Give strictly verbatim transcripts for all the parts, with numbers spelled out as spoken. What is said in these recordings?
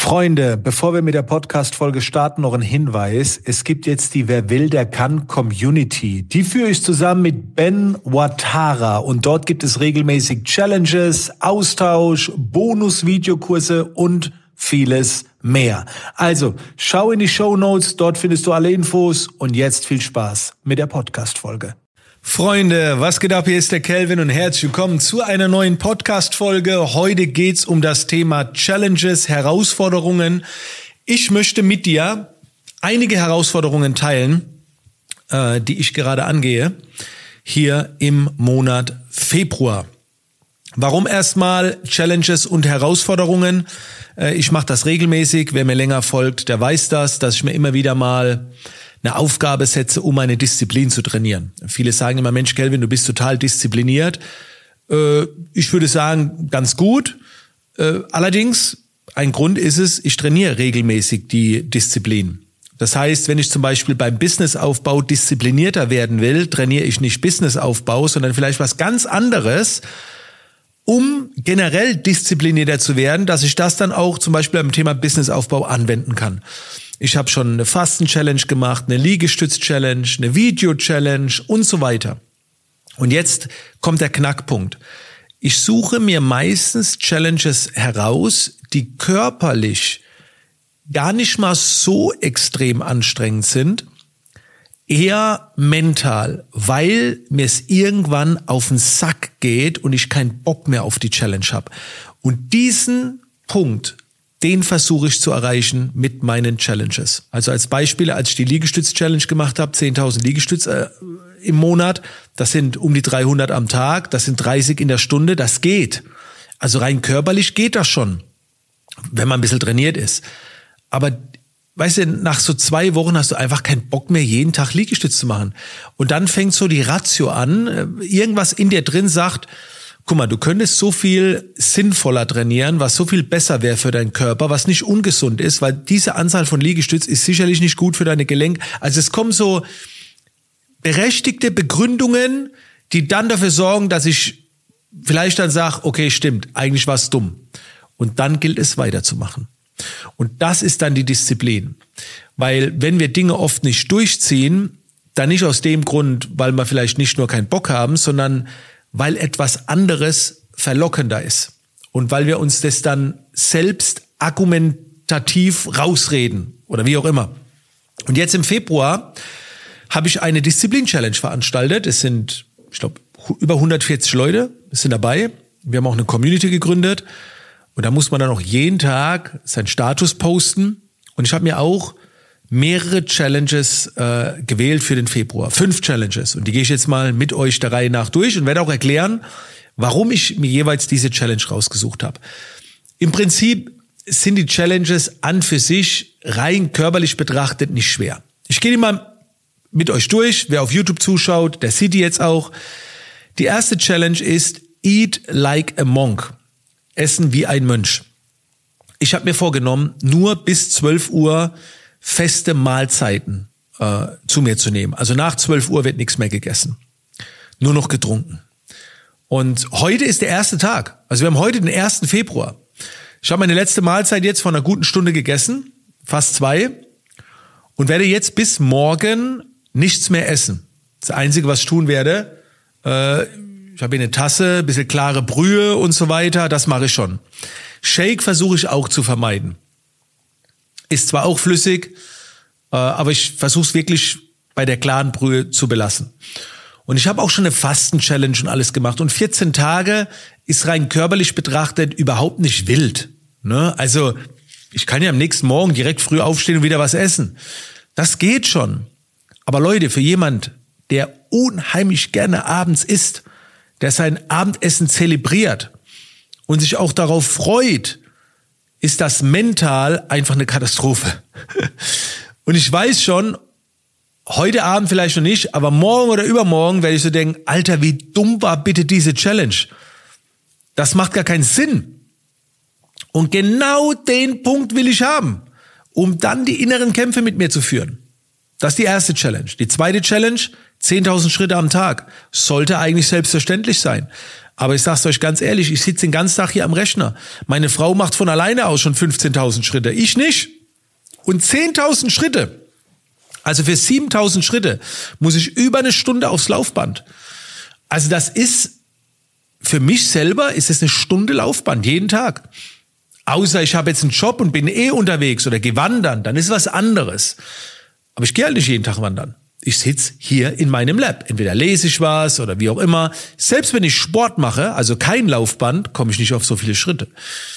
Freunde, bevor wir mit der Podcast-Folge starten, noch ein Hinweis. Es gibt jetzt die Wer will, der kann Community. Die führe ich zusammen mit Ben Ouattara und dort gibt es regelmäßig Challenges, Austausch, Bonus-Videokurse und vieles mehr. Also, schau in die Shownotes, dort findest du alle Infos und jetzt viel Spaß mit der Podcast-Folge. Freunde, was geht ab? Hier ist der Kelvin und herzlich willkommen zu einer neuen Podcast-Folge. Heute geht's um das Thema Challenges, Herausforderungen. Ich möchte mit dir einige Herausforderungen teilen, äh, die ich gerade angehe, hier im Monat Februar. Warum erstmal Challenges und Herausforderungen? Äh, ich mache das regelmäßig. Wer mir länger folgt, der weiß das, dass ich mir immer wieder mal eine Aufgabe setze, um eine Disziplin zu trainieren. Viele sagen immer, Mensch, Kelvin, du bist total diszipliniert. Äh, ich würde sagen, ganz gut. Äh, allerdings, ein Grund ist es, ich trainiere regelmäßig die Disziplin. Das heißt, wenn ich zum Beispiel beim Businessaufbau disziplinierter werden will, trainiere ich nicht Businessaufbau, sondern vielleicht was ganz anderes, um generell disziplinierter zu werden, dass ich das dann auch zum Beispiel beim Thema Businessaufbau anwenden kann. Ich habe schon eine Fasten-Challenge gemacht, eine Liegestütz-Challenge, eine Video-Challenge und so weiter. Und jetzt kommt der Knackpunkt. Ich suche mir meistens Challenges heraus, die körperlich gar nicht mal so extrem anstrengend sind, eher mental, weil mir es irgendwann auf den Sack geht und ich keinen Bock mehr auf die Challenge habe. Und diesen Punkt, den versuche ich zu erreichen mit meinen Challenges. Also als Beispiel, als ich die Liegestütz-Challenge gemacht habe, zehntausend Liegestütze äh, im Monat, das sind um die dreihundert am Tag, das sind dreißig in der Stunde, das geht. Also rein körperlich geht das schon, wenn man ein bisschen trainiert ist. Aber weißt du, nach so zwei Wochen hast du einfach keinen Bock mehr, jeden Tag Liegestütz zu machen. Und dann fängt so die Ratio an, irgendwas in dir drin sagt, guck mal, du könntest so viel sinnvoller trainieren, was so viel besser wäre für deinen Körper, was nicht ungesund ist, weil diese Anzahl von Liegestütz ist sicherlich nicht gut für deine Gelenke. Also es kommen so berechtigte Begründungen, die dann dafür sorgen, dass ich vielleicht dann sage, okay, stimmt, eigentlich war es dumm. Und dann gilt es weiterzumachen. Und das ist dann die Disziplin. Weil wenn wir Dinge oft nicht durchziehen, dann nicht aus dem Grund, weil wir vielleicht nicht nur keinen Bock haben, sondern weil etwas anderes verlockender ist. Und weil wir uns das dann selbst argumentativ rausreden oder wie auch immer. Und jetzt im Februar habe ich eine Disziplin-Challenge veranstaltet. Es sind, ich glaube, über hundertvierzig Leute sind dabei. Wir haben auch eine Community gegründet. Und da muss man dann auch jeden Tag seinen Status posten. Und ich habe mir auch mehrere Challenges äh, gewählt für den Februar. Fünf Challenges. Und die gehe ich jetzt mal mit euch der Reihe nach durch und werde auch erklären, warum ich mir jeweils diese Challenge rausgesucht habe. Im Prinzip sind die Challenges an für sich rein körperlich betrachtet nicht schwer. Ich gehe die mal mit euch durch. Wer auf YouTube zuschaut, der sieht die jetzt auch. Die erste Challenge ist Eat like a monk. Essen wie ein Mönch. Ich habe mir vorgenommen, nur bis zwölf Uhr feste Mahlzeiten äh, zu mir zu nehmen. Also nach zwölf Uhr wird nichts mehr gegessen. Nur noch getrunken. Und heute ist der erste Tag. Also wir haben heute den ersten Februar. Ich habe meine letzte Mahlzeit jetzt vor einer guten Stunde gegessen, fast zwei, und werde jetzt bis morgen nichts mehr essen. Das Einzige, was ich tun werde, äh, ich habe hier eine Tasse, ein bisschen klare Brühe und so weiter, das mache ich schon. Shake versuche ich auch zu vermeiden. Ist zwar auch flüssig, äh, aber ich versuche es wirklich bei der klaren Brühe zu belassen. Und ich habe auch schon eine Fasten-Challenge und alles gemacht. Und vierzehn Tage ist rein körperlich betrachtet überhaupt nicht wild. Ne? Also ich kann ja am nächsten Morgen direkt früh aufstehen und wieder was essen. Das geht schon. Aber Leute, für jemand, der unheimlich gerne abends isst, der sein Abendessen zelebriert und sich auch darauf freut, ist das mental einfach eine Katastrophe. Und ich weiß schon, heute Abend vielleicht noch nicht, aber morgen oder übermorgen werde ich so denken, Alter, wie dumm war bitte diese Challenge? Das macht gar keinen Sinn. Und genau den Punkt will ich haben, um dann die inneren Kämpfe mit mir zu führen. Das ist die erste Challenge. Die zweite Challenge, zehntausend Schritte am Tag. Sollte eigentlich selbstverständlich sein. Aber ich sag's euch ganz ehrlich, ich sitze den ganzen Tag hier am Rechner. Meine Frau macht von alleine aus schon fünfzehntausend Schritte. Ich nicht. Und zehntausend Schritte. Also für siebentausend Schritte muss ich über eine Stunde aufs Laufband. Also das ist, für mich selber ist es eine Stunde Laufband, jeden Tag. Außer ich habe jetzt einen Job und bin eh unterwegs oder gehe wandern, dann ist was anderes. Aber ich gehe halt nicht jeden Tag wandern. Ich sitze hier in meinem Lab. Entweder lese ich was oder wie auch immer. Selbst wenn ich Sport mache, also kein Laufband, komme ich nicht auf so viele Schritte.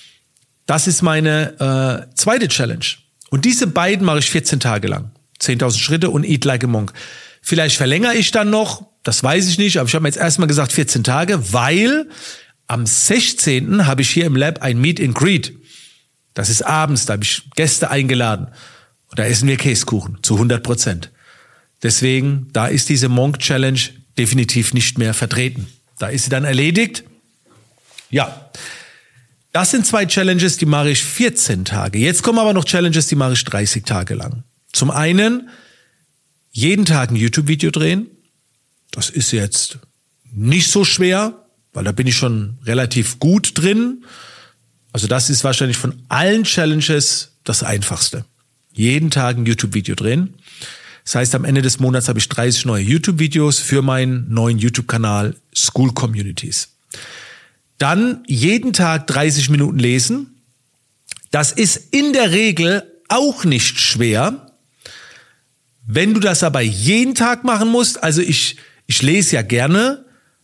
Das ist meine äh, zweite Challenge. Und diese beiden mache ich vierzehn Tage lang. zehntausend Schritte und Eat Like a Monk. Vielleicht verlängere ich dann noch, das weiß ich nicht, aber ich habe mir jetzt erstmal gesagt vierzehn Tage, weil am sechzehnten habe ich hier im Lab ein Meet and Greet. Das ist abends, da habe ich Gäste eingeladen. Und da essen wir Käsekuchen zu hundert Prozent. Deswegen, da ist diese Monk Challenge definitiv nicht mehr vertreten. Da ist sie dann erledigt. Ja, das sind zwei Challenges, die mache ich vierzehn Tage. Jetzt kommen aber noch Challenges, die mache ich dreißig Tage lang. Zum einen jeden Tag ein YouTube-Video drehen. Das ist jetzt nicht so schwer, weil da bin ich schon relativ gut drin. Also das ist wahrscheinlich von allen Challenges das Einfachste. Jeden Tag ein YouTube-Video drehen. Das heißt, am Ende des Monats habe ich dreißig neue YouTube-Videos für meinen neuen YouTube-Kanal School Communities. Dann jeden Tag dreißig Minuten lesen. Das ist in der Regel auch nicht schwer. Wenn du das aber jeden Tag machen musst, also ich, ich lese ja gerne,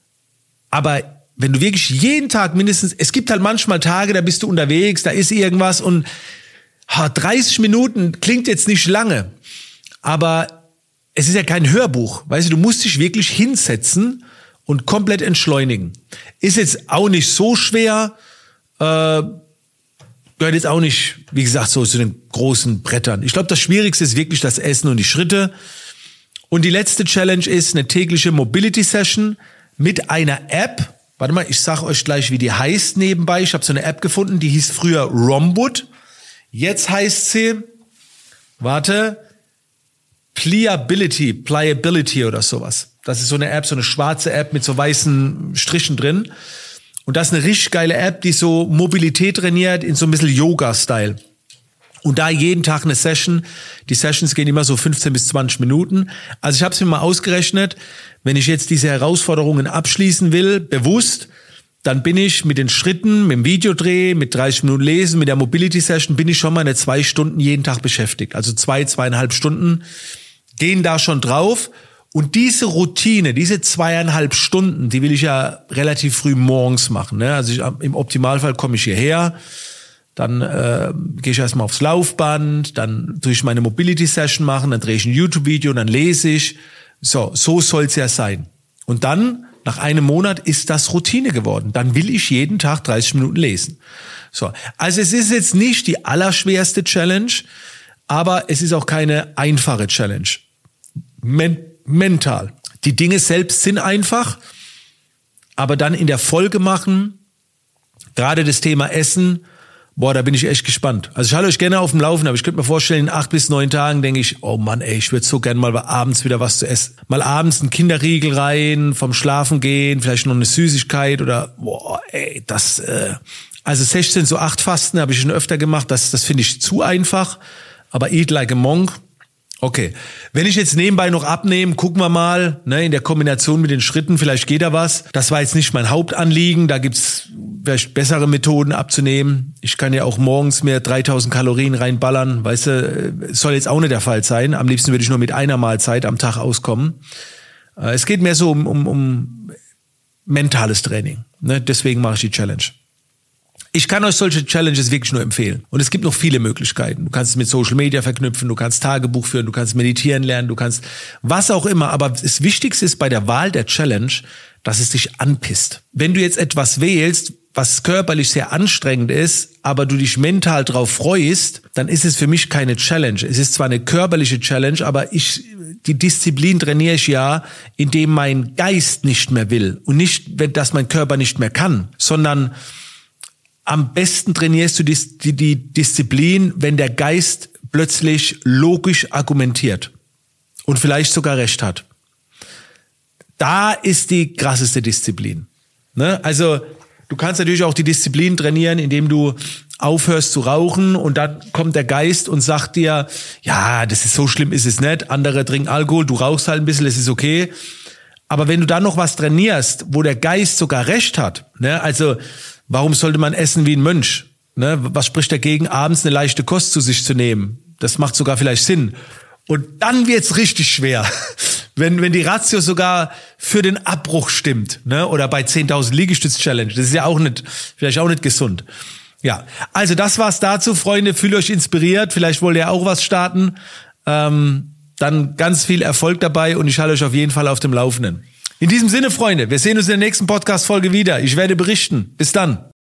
aber wenn du wirklich jeden Tag mindestens, es gibt halt manchmal Tage, da bist du unterwegs, da ist irgendwas und ha, dreißig Minuten klingt jetzt nicht lange, aber es ist ja kein Hörbuch, weißt du, du musst dich wirklich hinsetzen und komplett entschleunigen. Ist jetzt auch nicht so schwer, äh, gehört jetzt auch nicht, wie gesagt, so zu den großen Brettern. Ich glaube, das Schwierigste ist wirklich das Essen und die Schritte. Und die letzte Challenge ist eine tägliche Mobility-Session mit einer App. Warte mal, ich sag euch gleich, wie die heißt nebenbei. Ich habe so eine App gefunden, die hieß früher Romwood. Jetzt heißt sie, warte, Pliability, Pliability oder sowas. Das ist so eine App, so eine schwarze App mit so weißen Strichen drin. Und das ist eine richtig geile App, die so Mobilität trainiert in so ein bisschen Yoga-Style. Und da jeden Tag eine Session. Die Sessions gehen immer so fünfzehn bis zwanzig Minuten. Also ich habe es mir mal ausgerechnet, wenn ich jetzt diese Herausforderungen abschließen will, bewusst, dann bin ich mit den Schritten, mit dem Videodreh, mit dreißig Minuten Lesen, mit der Mobility-Session, bin ich schon mal eine zwei Stunden jeden Tag beschäftigt. Also zwei, zweieinhalb Stunden gehen da schon drauf. Und diese Routine, diese zweieinhalb Stunden, die will ich ja relativ früh morgens machen. Ne? Also ich, im Optimalfall komme ich hierher, dann äh, gehe ich erstmal aufs Laufband, dann tue ich meine Mobility-Session machen, dann drehe ich ein YouTube-Video, dann lese ich. So, so soll's ja sein. Und dann, nach einem Monat, ist das Routine geworden. Dann will ich jeden Tag dreißig Minuten lesen. So, also es ist jetzt nicht die allerschwerste Challenge, aber es ist auch keine einfache Challenge. Men- mental. Die Dinge selbst sind einfach, aber dann in der Folge machen, gerade das Thema Essen, boah, da bin ich echt gespannt. Also ich halte euch gerne auf dem Laufen, aber ich könnte mir vorstellen, in acht bis neun Tagen denke ich, oh Mann, ey, ich würde so gerne mal abends wieder was zu essen. Mal abends einen Kinderriegel rein, vom Schlafen gehen, vielleicht noch eine Süßigkeit oder, boah, ey, das, äh, also sechzehn zu acht Fasten habe ich schon öfter gemacht, das, das finde ich zu einfach, aber Eat Like a Monk, okay. Wenn ich jetzt nebenbei noch abnehme, gucken wir mal, ne, in der Kombination mit den Schritten, vielleicht geht da was. Das war jetzt nicht mein Hauptanliegen, da gibt's vielleicht bessere Methoden abzunehmen. Ich kann ja auch morgens mir dreitausend Kalorien reinballern, weißt du, soll jetzt auch nicht der Fall sein. Am liebsten würde ich nur mit einer Mahlzeit am Tag auskommen. Es geht mehr so um, um, um mentales Training, ne, deswegen mache ich die Challenge. Ich kann euch solche Challenges wirklich nur empfehlen. Und es gibt noch viele Möglichkeiten. Du kannst es mit Social Media verknüpfen, du kannst Tagebuch führen, du kannst meditieren lernen, du kannst was auch immer. Aber das Wichtigste ist bei der Wahl der Challenge, dass es dich anpisst. Wenn du jetzt etwas wählst, was körperlich sehr anstrengend ist, aber du dich mental drauf freust, dann ist es für mich keine Challenge. Es ist zwar eine körperliche Challenge, aber ich, die Disziplin trainiere ich ja, indem mein Geist nicht mehr will. Und nicht, dass mein Körper nicht mehr kann, sondern am besten trainierst du die, die, die Disziplin, wenn der Geist plötzlich logisch argumentiert und vielleicht sogar recht hat. Da ist die krasseste Disziplin. Ne? Also du kannst natürlich auch die Disziplin trainieren, indem du aufhörst zu rauchen und dann kommt der Geist und sagt dir, ja, das ist so schlimm, ist es nicht. Andere trinken Alkohol, du rauchst halt ein bisschen, das ist okay. Aber wenn du dann noch was trainierst, wo der Geist sogar recht hat, ne? Also warum sollte man essen wie ein Mönch? Ne? Was spricht dagegen, abends eine leichte Kost zu sich zu nehmen? Das macht sogar vielleicht Sinn. Und dann wird's richtig schwer, wenn wenn die Ratio sogar für den Abbruch stimmt, ne? Oder bei zehntausend Liegestütz-Challenge. Das ist ja auch nicht, vielleicht auch nicht gesund. Ja, also das war's dazu, Freunde. Fühlt euch inspiriert. Vielleicht wollt ihr auch was starten. Ähm, dann ganz viel Erfolg dabei und ich halte euch auf jeden Fall auf dem Laufenden. In diesem Sinne, Freunde, wir sehen uns in der nächsten Podcast-Folge wieder. Ich werde berichten. Bis dann.